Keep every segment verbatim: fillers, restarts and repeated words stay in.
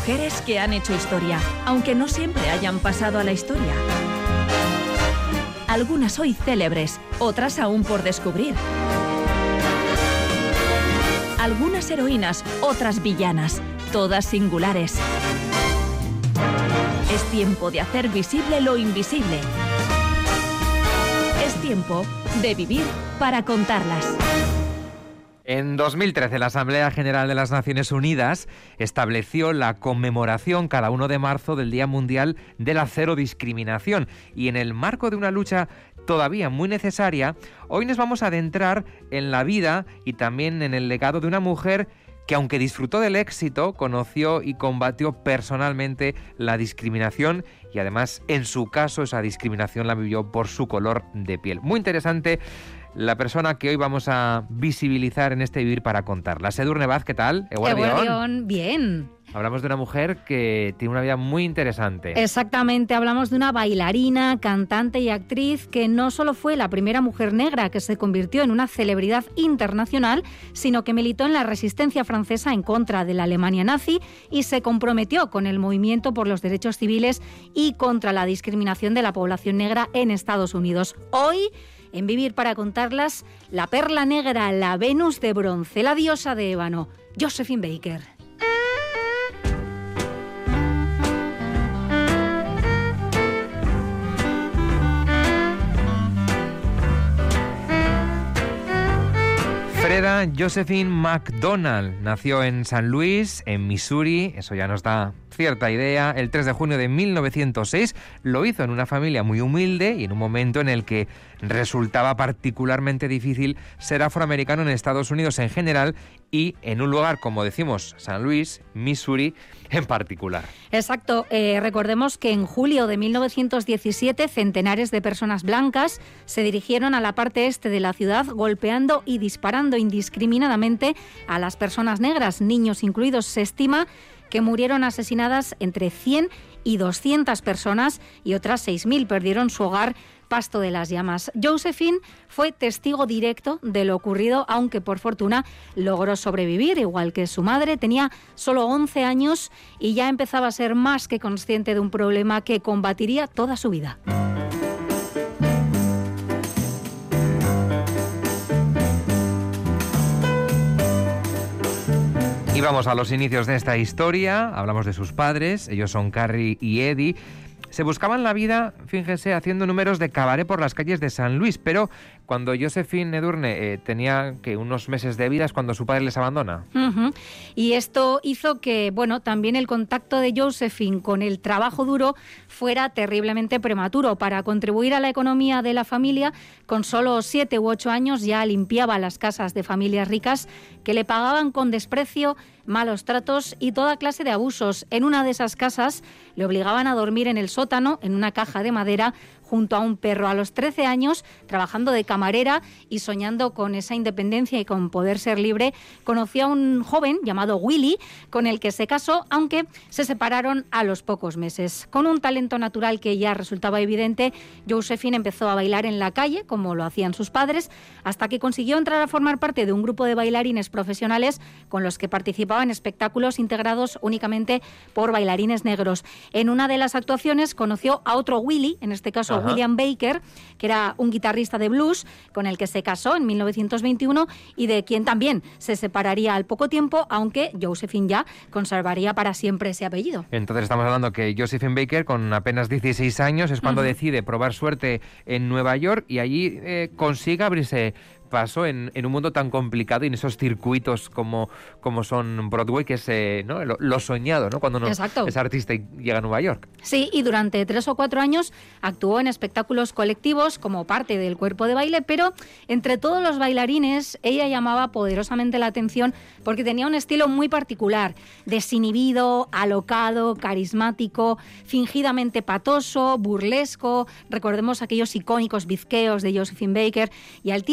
Mujeres que han hecho historia, aunque no siempre hayan pasado a la historia. Algunas hoy célebres, otras aún por descubrir. Algunas heroínas, otras villanas, todas singulares. Es tiempo de hacer visible lo invisible. Es tiempo de vivir para contarlas. En dos mil trece, la Asamblea General de las Naciones Unidas estableció la conmemoración cada uno de marzo del Día Mundial de la Cero Discriminación. Y en el marco de una lucha todavía muy necesaria, hoy nos vamos a adentrar en la vida y también en el legado de una mujer que, aunque disfrutó del éxito, conoció y combatió personalmente la discriminación y además, en su caso, esa discriminación la vivió por su color de piel. Muy interesante la persona que hoy vamos a visibilizar en este Vivir para Contarla. Edurne Vaz, ¿qué tal? Eguardión, bien. Hablamos de una mujer que tiene una vida muy interesante. Exactamente, hablamos de una bailarina, cantante y actriz que no solo fue la primera mujer negra que se convirtió en una celebridad internacional, sino que militó en la resistencia francesa en contra de la Alemania nazi y se comprometió con el movimiento por los derechos civiles y contra la discriminación de la población negra en Estados Unidos. Hoy, en Vivir para Contarlas, la perla negra, la Venus de bronce, la diosa de ébano, Josephine Baker. Freda Josephine McDonald nació en San Luis, en Missouri, eso ya nos da cierta idea, el tres de junio de mil novecientos seis. Lo hizo en una familia muy humilde y en un momento en el que resultaba particularmente difícil ser afroamericano en Estados Unidos en general y en un lugar, como decimos, San Luis, Missouri, en particular. Exacto. Eh, recordemos que en julio de mil novecientos diecisiete centenares de personas blancas se dirigieron a la parte este de la ciudad golpeando y disparando indiscriminadamente a las personas negras, niños incluidos. Se estima que murieron asesinadas entre cien y doscientas personas y otras seis mil perdieron su hogar pasto de las llamas. Josephine fue testigo directo de lo ocurrido, aunque por fortuna logró sobrevivir, igual que su madre. Tenía solo once años y ya empezaba a ser más que consciente de un problema que combatiría toda su vida. Y vamos a los inicios de esta historia. Hablamos de sus padres, ellos son Carrie y Eddie. Se buscaban la vida, fíjense, haciendo números de cabaret por las calles de San Luis, pero cuando Josephine Edurne eh, tenía que unos meses de vida es cuando su padre les abandona. Uh-huh. Y esto hizo que, bueno, también el contacto de Josephine con el trabajo duro fuera terriblemente prematuro. Para contribuir a la economía de la familia, con solo siete u ocho años ya limpiaba las casas de familias ricas que le pagaban con desprecio, malos tratos y toda clase de abusos. En una de esas casas le obligaban a dormir en el sótano, en una caja de madera, junto a un perro. A los trece años, trabajando de camarera y soñando con esa independencia y con poder ser libre, conoció a un joven llamado Willy, con el que se casó, aunque se separaron a los pocos meses. Con un talento natural que ya resultaba evidente, Josephine empezó a bailar en la calle, como lo hacían sus padres, hasta que consiguió entrar a formar parte de un grupo de bailarines profesionales con los que participaba en espectáculos integrados únicamente por bailarines negros. En una de las actuaciones conoció a otro Willy, en este caso Ajá. William Baker, que era un guitarrista de blues con el que se casó en mil novecientos veintiuno y de quien también se separaría al poco tiempo, aunque Josephine ya conservaría para siempre ese apellido. Entonces estamos hablando que Josephine Baker, con apenas dieciséis años, es cuando uh-huh. decide probar suerte en Nueva York y allí eh, consigue abrirse paso en, en un mundo tan complicado y en esos circuitos como, como son Broadway, que es eh, ¿no? lo, lo soñado, ¿no? Cuando uno es artista y llega a Nueva York. Sí, y durante tres o cuatro años actuó en espectáculos colectivos como parte del cuerpo de baile, pero entre todos los bailarines ella llamaba poderosamente la atención porque tenía un estilo muy particular, desinhibido, alocado, carismático, fingidamente patoso, burlesco. Recordemos aquellos icónicos bizqueos de Josephine Baker y al tiempo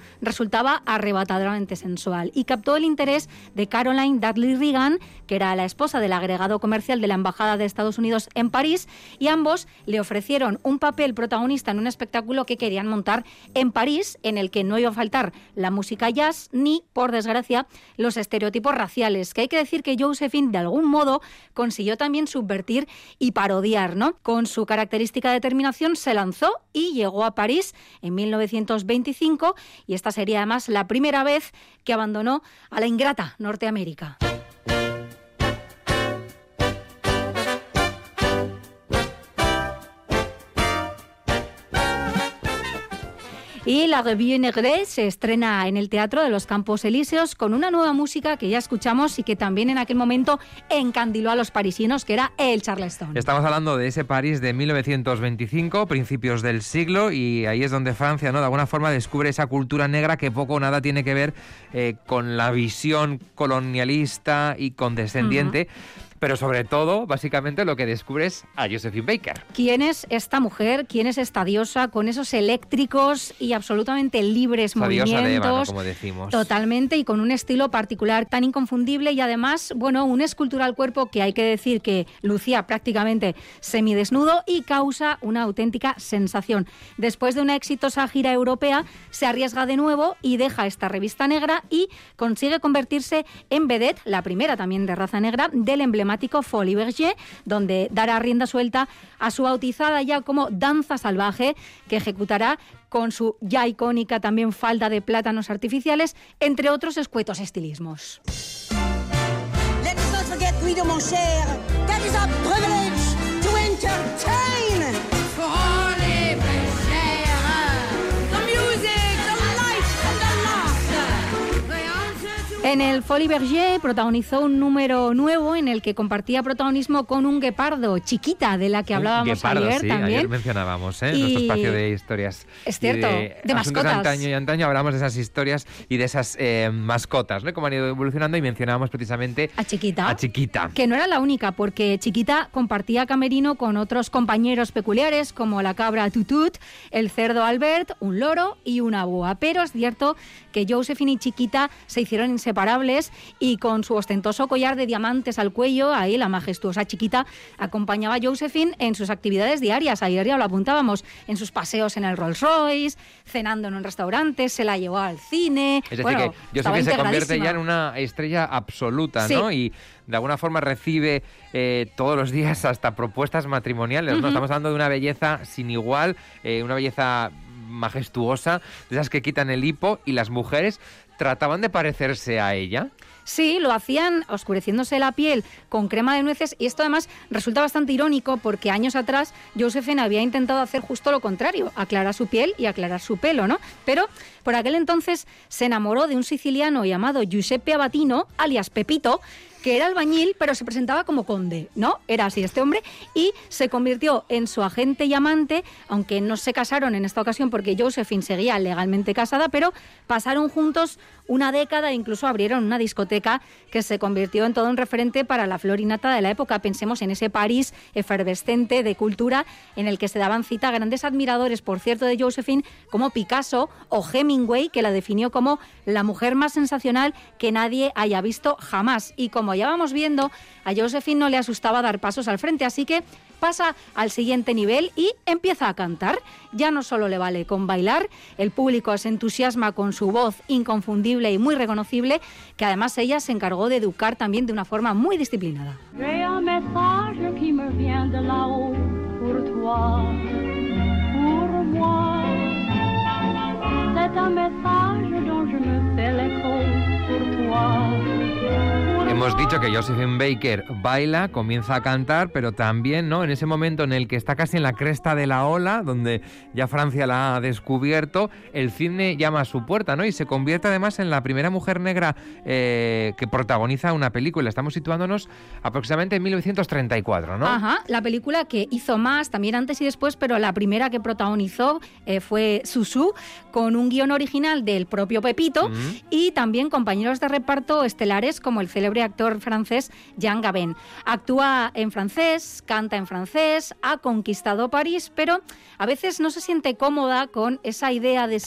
resultaba arrebatadoramente sensual y captó el interés de Caroline Dudley Reagan, que era la esposa del agregado comercial de la Embajada de Estados Unidos en París, y ambos le ofrecieron un papel protagonista en un espectáculo que querían montar en París, en el que no iba a faltar la música jazz ni, por desgracia, los estereotipos raciales, que hay que decir que Joséphine de algún modo consiguió también subvertir y parodiar, ¿no? Con su característica determinación se lanzó y llegó a París en mil novecientos veinticinco, y esta sería además la primera vez que abandonó a la ingrata Norteamérica. Y la Revue Negre se estrena en el Teatro de los Campos Elíseos con una nueva música que ya escuchamos y que también en aquel momento encandiló a los parisinos, que era el Charleston. Estamos hablando de ese París de mil novecientos veinticinco, principios del siglo, y ahí es donde Francia, ¿no?, de alguna forma descubre esa cultura negra que poco o nada tiene que ver eh, con la visión colonialista y condescendiente. Uh-huh. Pero sobre todo, básicamente, lo que descubres a Joséphine Baker. ¿Quién es esta mujer? ¿Quién es esta diosa con esos eléctricos y absolutamente libres la movimientos? Diosa de Eva, ¿no?, como decimos. Totalmente, y con un estilo particular tan inconfundible y además, bueno, una escultura al cuerpo que hay que decir que lucía prácticamente semidesnudo y causa una auténtica sensación. Después de una exitosa gira europea, se arriesga de nuevo y deja esta revista negra y consigue convertirse en vedette, la primera también de raza negra, del emblema Folies Bergère, donde dará rienda suelta a su bautizada ya como danza salvaje, que ejecutará con su ya icónica también falda de plátanos artificiales, entre otros escuetos estilismos. Let's not forget, Guido, mon cher, that is our privilege to entertain. Folies Bergère, the music, the life and the laughter. En el Folies Bergère protagonizó un número nuevo en el que compartía protagonismo con un guepardo, Chiquita, de la que hablábamos guepardo, ayer sí, también. Ayer mencionábamos, ¿eh? Y... nuestro espacio de historias. Es cierto, de, de mascotas. De antaño y antaño hablamos de esas historias y de esas eh, mascotas, ¿no?, cómo han ido evolucionando, y mencionábamos precisamente a Chiquita. A Chiquita. Que no era la única, porque Chiquita compartía camerino con otros compañeros peculiares como la cabra Tutut, el cerdo Albert, un loro y una boa. Pero es cierto que Joséphine y Chiquita se hicieron inseparables, y con su ostentoso collar de diamantes al cuello, ahí la majestuosa Chiquita acompañaba a Joséphine en sus actividades diarias. Ayer ya lo apuntábamos, en sus paseos en el Rolls Royce, cenando en un restaurante, se la llevó al cine. Es decir, bueno, que Joséphine se convierte ya en una estrella absoluta, ¿no? Sí. Y de alguna forma recibe eh, todos los días hasta propuestas matrimoniales, ¿no? Uh-huh. Estamos hablando de una belleza sin igual, eh, una belleza majestuosa, de esas que quitan el hipo, y las mujeres trataban de parecerse a ella. Sí, lo hacían oscureciéndose la piel con crema de nueces, y esto además resulta bastante irónico porque años atrás Joséphine había intentado hacer justo lo contrario, aclarar su piel y aclarar su pelo, ¿no? Pero por aquel entonces se enamoró de un siciliano llamado Giuseppe Abatino, alias Pepito, que era albañil, pero se presentaba como conde, ¿no? Era así este hombre, y se convirtió en su agente y amante, aunque no se casaron en esta ocasión porque Joséphine seguía legalmente casada, pero pasaron juntos una década e incluso abrieron una discoteca que se convirtió en todo un referente para la flor y nata de la época. Pensemos en ese París efervescente de cultura en el que se daban cita grandes admiradores, por cierto, de Joséphine, como Picasso o Hemingway, que la definió como la mujer más sensacional que nadie haya visto jamás. Y como ya vamos viendo, a Joséphine no le asustaba dar pasos al frente, así que pasa al siguiente nivel y empieza a cantar. Ya no solo le vale con bailar, el público se entusiasma con su voz inconfundible y muy reconocible, que además ella se encargó de educar también de una forma muy disciplinada. J'ai un message qui me vient de là-haut pour toi, pour moi. C'est un message dont je me fais l'écho pour toi. Hemos dicho que Joséphine Baker baila, comienza a cantar, pero también, ¿no?, en ese momento en el que está casi en la cresta de la ola, donde ya Francia la ha descubierto, el cine llama a su puerta, ¿no? Y se convierte además en la primera mujer negra eh, que protagoniza una película. Estamos situándonos aproximadamente en mil novecientos treinta y cuatro, ¿no? Ajá, la película que hizo más, también antes y después, pero la primera que protagonizó eh, fue Susu, con un guión original del propio Pepito, mm. y también compañeros de reparto estelares como el célebre actor francés Jean Gabin. Actúa en francés, canta en francés, ha conquistado París, pero a veces no se siente cómoda con esa idea de ser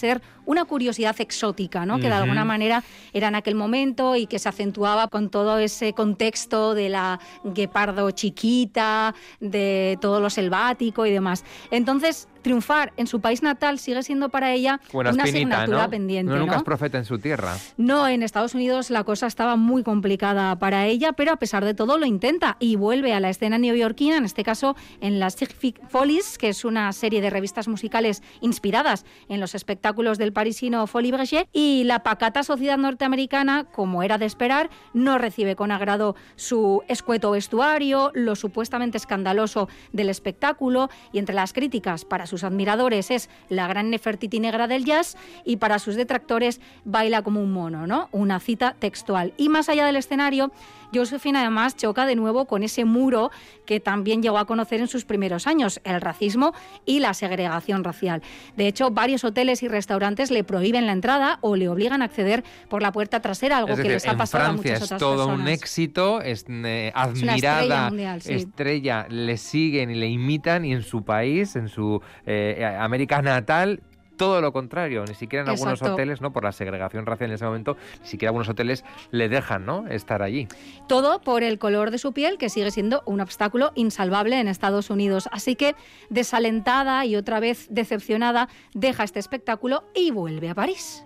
una curiosidad exótica, ¿no? Que de alguna manera era en aquel momento y que se acentuaba con todo ese contexto de la guepardo chiquita, de todo lo selvático y demás. Entonces, triunfar en su país natal sigue siendo para ella Buena una espinita, asignatura ¿no? pendiente. No, nunca ¿no? es profeta en su tierra. No, en Estados Unidos la cosa estaba muy complicada para ella, pero a pesar de todo lo intenta y vuelve a la escena neoyorquina, en este caso en las Ziegfeld Follies, que es una serie de revistas musicales inspiradas en los espectáculos del parisino Folies Bergère, y la pacata sociedad norteamericana, como era de esperar, no recibe con agrado su escueto vestuario, lo supuestamente escandaloso del espectáculo, y entre las críticas para sus admiradores es la gran Nefertiti negra del jazz y para sus detractores baila como un mono, ¿no? Una cita textual. Y más allá del escenario, Josephine además choca de nuevo con ese muro que también llegó a conocer en sus primeros años, el racismo y la segregación racial. De hecho, varios hoteles y restaurantes le prohíben la entrada o le obligan a acceder por la puerta trasera, algo es decir, que les ha pasado a muchas otras personas. En Francia es todo un éxito, es eh, admirada, es una estrella mundial, sí. estrella, le siguen y le imitan, y en su país, en su eh, América natal, todo lo contrario, ni siquiera en algunos Exacto. hoteles, ¿no? Por la segregación racial en ese momento, ni siquiera algunos hoteles le dejan, ¿no? Estar allí. Todo por el color de su piel, que sigue siendo un obstáculo insalvable en Estados Unidos. Así que, desalentada y otra vez decepcionada, deja este espectáculo y vuelve a París.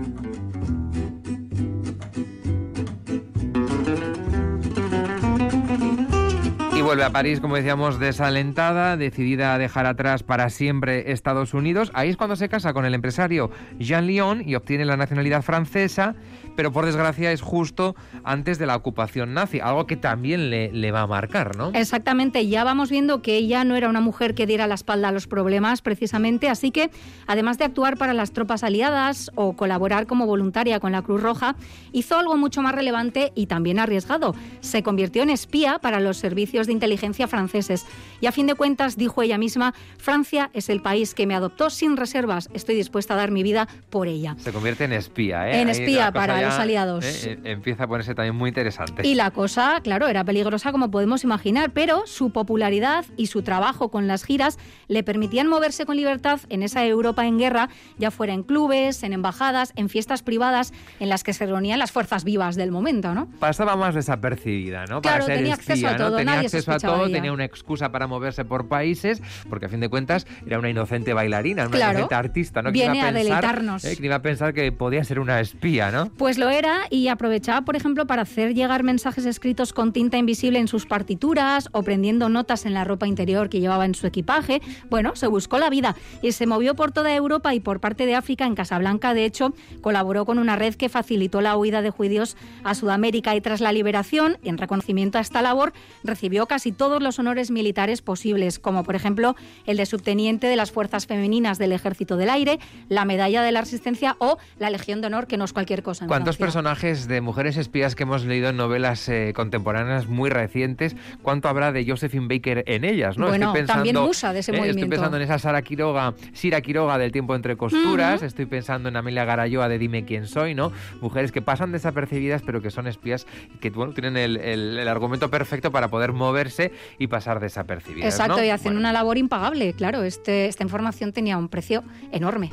Y vuelve a París, como decíamos, desalentada, decidida a dejar atrás para siempre Estados Unidos. Ahí es cuando se casa con el empresario Jean Lion y obtiene la nacionalidad francesa, pero por desgracia es justo antes de la ocupación nazi, algo que también le, le va a marcar, ¿no? Exactamente, ya vamos viendo que ella no era una mujer que diera la espalda a los problemas, precisamente, así que, además de actuar para las tropas aliadas o colaborar como voluntaria con la Cruz Roja, hizo algo mucho más relevante y también arriesgado. Se convirtió en espía para los servicios de inteligencia franceses y, a fin de cuentas, dijo ella misma: Francia es el país que me adoptó sin reservas, estoy dispuesta a dar mi vida por ella. Se convierte en espía, ¿eh? En Ahí espía para ya, los aliados. ¿eh? Empieza a ponerse también muy interesante. Y la cosa, claro, era peligrosa como podemos imaginar, pero su popularidad y su trabajo con las giras le permitían moverse con libertad en esa Europa en guerra, ya fuera en clubes, en embajadas, en fiestas privadas en las que se reunían las fuerzas vivas del momento, ¿no? Pasaba más desapercibida, ¿no? Claro, para ser tenía espía, acceso a todo, ¿no? Tenía nadie acceso a sospechaba todo, de ella. tenía una excusa para moverse por países, porque a fin de cuentas era una inocente bailarina, una Claro. inocente artista, ¿no? Viene ¿Quién iba a a pensar, deleitarnos. eh, quién iba a pensar que podía ser una espía, ¿no? Pues lo era, y aprovechaba, por ejemplo, para hacer llegar mensajes escritos con tinta invisible en sus partituras o prendiendo notas en la ropa interior que llevaba en su equipaje. Bueno, se buscó la vida y se movió por toda Europa y por parte de África. En Casablanca, de hecho, colaboró con una red que facilitó la huida de judíos a Sudamérica, y tras la liberación, en reconocimiento a esta labor, recibió casi todos los honores militares posibles, como por ejemplo el de subteniente de las fuerzas femeninas del Ejército del Aire, la Medalla de la Resistencia o la Legión de Honor, que no es cualquier cosa en ¿Cuántos Francia. personajes de mujeres espías que hemos leído en novelas eh, contemporáneas muy recientes, cuánto habrá de Josephine Baker en ellas, ¿no? Bueno, estoy pensando, también musa de ese eh, movimiento. Estoy pensando en esa Sara Quiroga, Sira Quiroga del Tiempo entre costuras, uh-huh. Estoy pensando en Amelia Garayoa de Dime quién soy, ¿no? Mujeres que pasan desapercibidas pero que son espías y que, bueno, tienen el, el, el argumento perfecto para poder moverse y pasar desapercibidas, Exacto, ¿no? y hacen Bueno. una labor impagable, claro. Este, esta información tenía un precio enorme.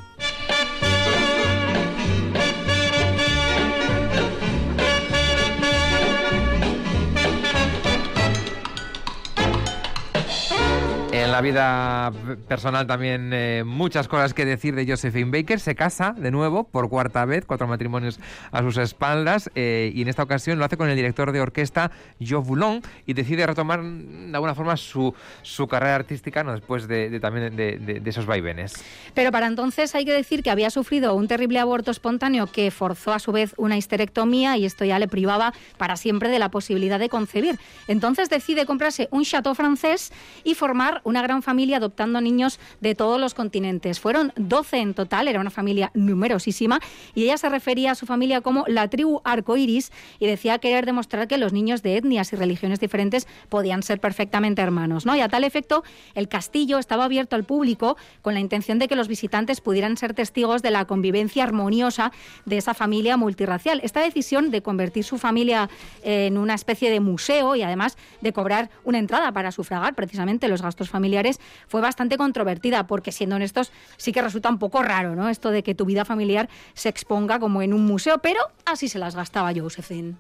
En la vida personal también eh, muchas cosas que decir de Josephine Baker. Se casa de nuevo por cuarta vez, cuatro matrimonios a sus espaldas, eh, y en esta ocasión lo hace con el director de orquesta Jo Boulon y decide retomar de alguna forma su, su carrera artística, ¿no? Después de, de también de, de, de esos vaivenes. Pero para entonces hay que decir que había sufrido un terrible aborto espontáneo que forzó a su vez una histerectomía, y esto ya le privaba para siempre de la posibilidad de concebir. Entonces decide comprarse un chateau francés y formar una gran familia adoptando niños de todos los continentes. Fueron doce en total, era una familia numerosísima, y ella se refería a su familia como la tribu arcoíris y decía querer demostrar que los niños de etnias y religiones diferentes podían ser perfectamente hermanos, ¿no? Y a tal efecto, el castillo estaba abierto al público con la intención de que los visitantes pudieran ser testigos de la convivencia armoniosa de esa familia multirracial. Esta decisión de convertir su familia en una especie de museo y además de cobrar una entrada para sufragar precisamente los gastos familiares familiares fue bastante controvertida, porque siendo honestos, sí que resulta un poco raro, ¿no? Esto de que tu vida familiar se exponga como en un museo, pero así se las gastaba Josephine.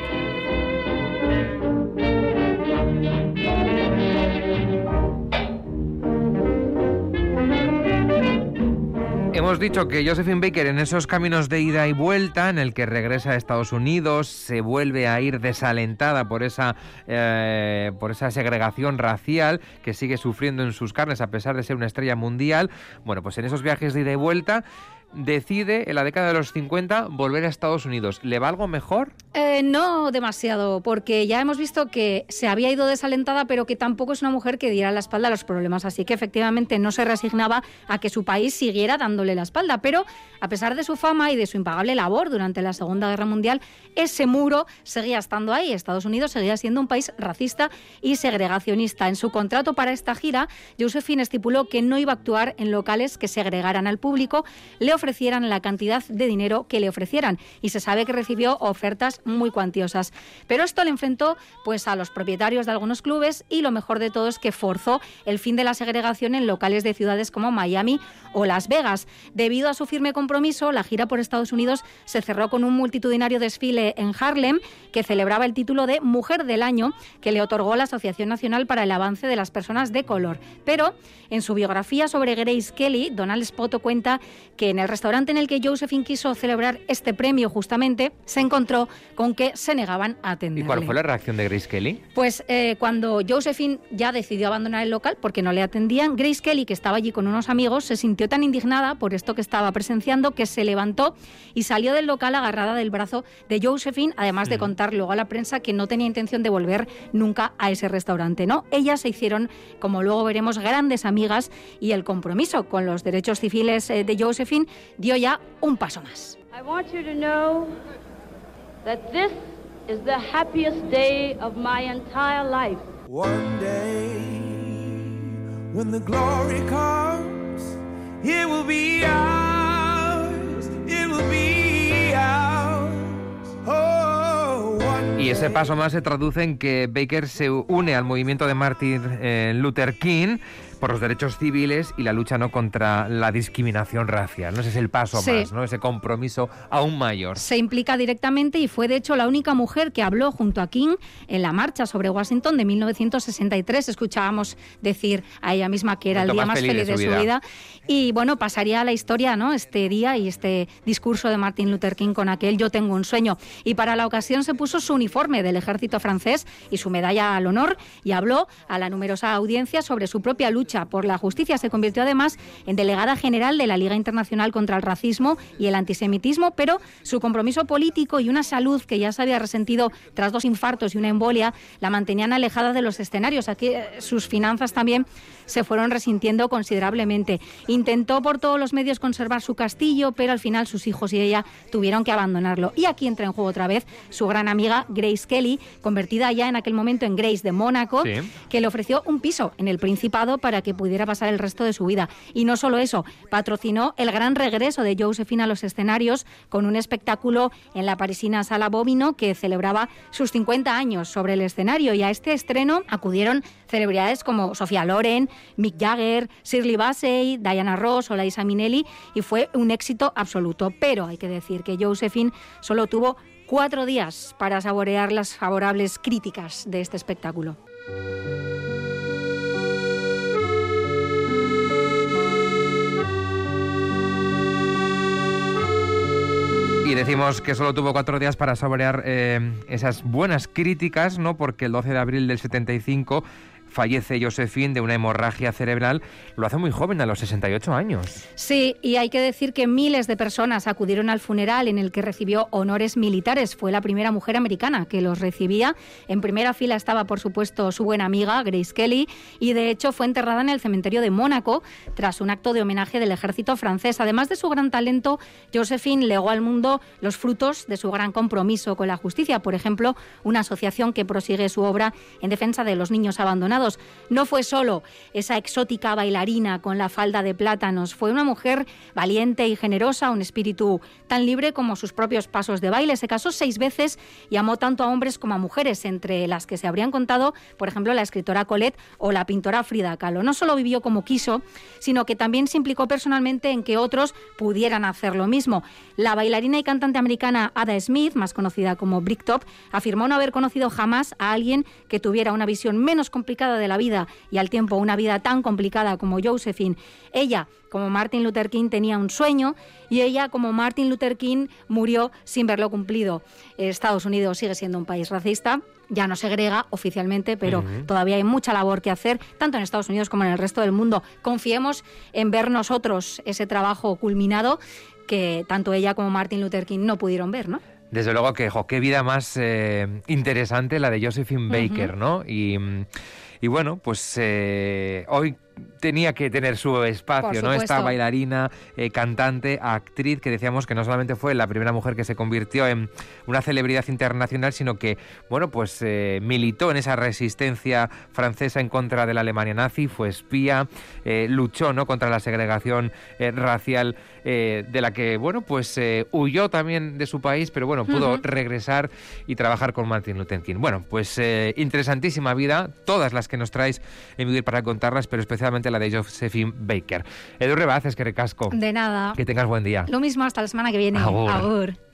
Hemos dicho que Josephine Baker, en esos caminos de ida y vuelta, en el que regresa a Estados Unidos, se vuelve a ir desalentada por esa, eh, por esa segregación racial que sigue sufriendo en sus carnes a pesar de ser una estrella mundial. Bueno, pues en esos viajes de ida y vuelta decide en la década de los cincuenta volver a Estados Unidos. ¿Le va algo mejor? Eh, no demasiado, porque ya hemos visto que se había ido desalentada, pero que tampoco es una mujer que diera la espalda a los problemas, así que efectivamente no se resignaba a que su país siguiera dándole la espalda, pero a pesar de su fama y de su impagable labor durante la Segunda Guerra Mundial, ese muro seguía estando ahí. Estados Unidos seguía siendo un país racista y segregacionista. En su contrato para esta gira, Josephine estipuló que no iba a actuar en locales que segregaran al público, le ofrecieran la cantidad de dinero que le ofrecieran, y se sabe que recibió ofertas muy cuantiosas. Pero esto le enfrentó pues a los propietarios de algunos clubes, y lo mejor de todo es que forzó el fin de la segregación en locales de ciudades como Miami o Las Vegas. Debido a su firme compromiso, la gira por Estados Unidos se cerró con un multitudinario desfile en Harlem que celebraba el título de Mujer del Año que le otorgó la Asociación Nacional para el Avance de las Personas de Color. Pero en su biografía sobre Grace Kelly, Donald Spoto cuenta que en el restaurante en el que Josephine quiso celebrar este premio justamente se encontró con que se negaban a atenderle. ¿Y cuál fue la reacción de Grace Kelly? Pues eh, cuando Josephine ya decidió abandonar el local porque no le atendían, Grace Kelly, que estaba allí con unos amigos, se sintió tan indignada por esto que estaba presenciando que se levantó y salió del local agarrada del brazo de Josephine, además de mm. contar luego a la prensa que no tenía intención de volver nunca a ese restaurante, ¿no? Ellas se hicieron, como luego veremos, grandes amigas, y el compromiso con los derechos civiles eh, de Josephine dio ya un paso más. I want you to know that this is the happiest day of my entire life. One day when the glory comes, it will be ours, it will be ours. Oh, one y ese paso más se traduce en que Baker se une al movimiento de Martin eh, Luther King por los derechos civiles y la lucha no contra la discriminación racial. ¿No? Ese es el paso sí. más, ¿no? Ese compromiso aún mayor. Se implica directamente y fue de hecho la única mujer que habló junto a King en la marcha sobre Washington de mil novecientos sesenta y tres. Escuchábamos decir a ella misma que era el día más feliz de su vida. vida. Y bueno, pasaría a la historia, ¿no? Este día y este discurso de Martin Luther King con aquel "Yo tengo un sueño". Y para la ocasión se puso su uniforme del ejército francés y su medalla al honor y habló a la numerosa audiencia sobre su propia lucha por la justicia. Se convirtió además en delegada general de la Liga Internacional contra el Racismo y el Antisemitismo, pero su compromiso político y una salud que ya se había resentido tras dos infartos y una embolia la mantenían alejada de los escenarios. Aquí eh, sus finanzas también se fueron resintiendo considerablemente. Intentó por todos los medios conservar su castillo, pero al final sus hijos y ella tuvieron que abandonarlo. Y aquí entra en juego otra vez su gran amiga Grace Kelly, convertida ya en aquel momento en Grace de Mónaco, sí. que le ofreció un piso en el Principado para que pudiera pasar el resto de su vida. Y no solo eso, patrocinó el gran regreso de Josephine a los escenarios con un espectáculo en la parisina Sala Bovino que celebraba sus cincuenta años sobre el escenario, y a este estreno acudieron celebridades como Sofía Loren, Mick Jagger, Shirley Bassey, Diana Ross o Liza Minnelli, y fue un éxito absoluto. Pero hay que decir que Josephine solo tuvo cuatro días para saborear las favorables críticas de este espectáculo. Y decimos que solo tuvo cuatro días para saborear eh, esas buenas críticas, ¿no? Porque el doce de abril del setenta y cinco fallece Josephine de una hemorragia cerebral. Lo hace muy joven, a los sesenta y ocho años. Sí, y hay que decir que miles de personas acudieron al funeral en el que recibió honores militares. Fue la primera mujer americana que los recibía. En primera fila estaba, por supuesto, su buena amiga Grace Kelly, y de hecho fue enterrada en el cementerio de Mónaco tras un acto de homenaje del ejército francés. Además de su gran talento, Josephine legó al mundo los frutos de su gran compromiso con la justicia. Por ejemplo, una asociación que prosigue su obra en defensa de los niños abandonados. nominados. No fue solo esa exótica bailarina con la falda de plátanos, fue una mujer valiente y generosa, un espíritu tan libre como sus propios pasos de baile. Se casó seis veces y amó tanto a hombres como a mujeres, entre las que se habrían contado, por ejemplo, la escritora Colette o la pintora Frida Kahlo. No solo vivió como quiso, sino que también se implicó personalmente en que otros pudieran hacer lo mismo. La bailarina y cantante americana Ada Smith, más conocida como Bricktop, afirmó no haber conocido jamás a alguien que tuviera una visión menos complicada de la vida y al tiempo una vida tan complicada como Josephine. Ella, como Martin Luther King, tenía un sueño y ella, como Martin Luther King, murió sin verlo cumplido. Estados Unidos sigue siendo un país racista, ya no segrega oficialmente, pero uh-huh. todavía hay mucha labor que hacer, tanto en Estados Unidos como en el resto del mundo. Confiemos en ver nosotros ese trabajo culminado que tanto ella como Martin Luther King no pudieron ver, ¿no? Desde luego que, jo, qué vida más eh, interesante la de Josephine Baker, uh-huh. ¿no? Y, y bueno, pues eh, hoy tenía que tener su espacio, ¿no? Esta bailarina, eh, cantante, actriz, que decíamos que no solamente fue la primera mujer que se convirtió en una celebridad internacional, sino que, bueno, pues eh, militó en esa resistencia francesa en contra de la Alemania nazi, fue espía, eh, luchó, ¿no?, contra la segregación eh, racial, eh, de la que, bueno, pues eh, huyó también de su país, pero bueno, pudo uh-huh. regresar y trabajar con Martin Luther King. Bueno, pues eh, interesantísima vida, todas las que nos traes en Vivir para contarlas, pero especialmente la de Josephine Baker. Edu Rebaz, es que recasco. De nada. Que tengas buen día. Lo mismo, hasta la semana que viene. Agur. Agur.